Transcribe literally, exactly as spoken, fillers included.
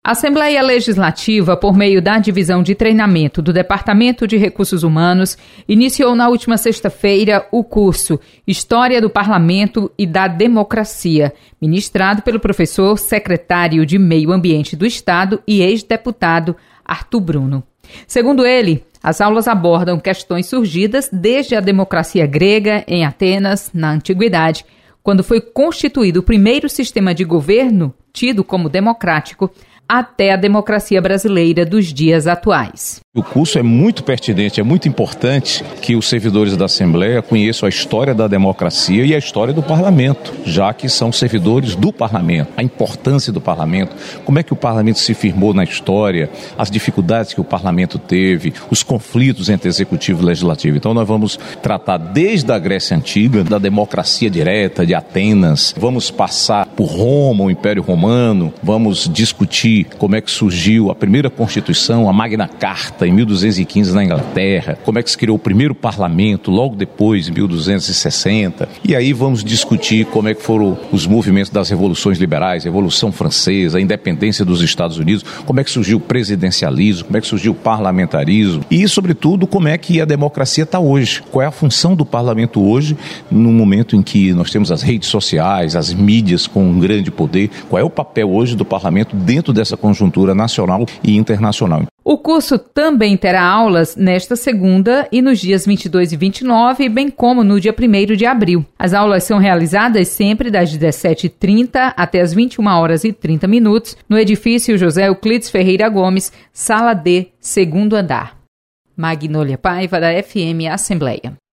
A Assembleia Legislativa, por meio da Divisão de Treinamento do Departamento de Recursos Humanos, iniciou na última sexta-feira o curso História do Parlamento e da Democracia, ministrado pelo professor secretário de Meio Ambiente do Estado e ex-deputado Arthur Bruno. Segundo ele, as aulas abordam questões surgidas desde a democracia grega em Atenas, na Antiguidade, quando foi constituído o primeiro sistema de governo tido como democrático, até a democracia brasileira dos dias atuais. O curso é muito pertinente, é muito importante que os servidores da Assembleia conheçam a história da democracia e a história do parlamento, já que são servidores do parlamento, a importância do parlamento, como é que o parlamento se firmou na história, as dificuldades que o parlamento teve, os conflitos entre executivo e legislativo. Então nós vamos tratar desde a Grécia Antiga, da democracia direta de Atenas, vamos passar por Roma, o Império Romano, vamos discutir como é que surgiu a primeira Constituição, a Magna Carta, em mil duzentos e quinze na Inglaterra, como é que se criou o primeiro parlamento, logo depois, em mil duzentos e sessenta. E aí vamos discutir como é que foram os movimentos das revoluções liberais, a Revolução Francesa, a independência dos Estados Unidos, como é que surgiu o presidencialismo, como é que surgiu o parlamentarismo e, sobretudo, como é que a democracia está hoje. Qual é a função do parlamento hoje, no momento em que nós temos as redes sociais, as mídias com um grande poder, qual é o papel hoje do parlamento dentro dessa essa conjuntura nacional e internacional. O curso também terá aulas nesta segunda e nos dias vinte e dois e vinte e nove, bem como no dia primeiro de abril. As aulas são realizadas sempre das dezessete e trinta até as vinte e uma horas e trinta minutos no edifício José Euclides Ferreira Gomes, sala D, segundo andar. Magnólia Paiva, da F M Assembleia.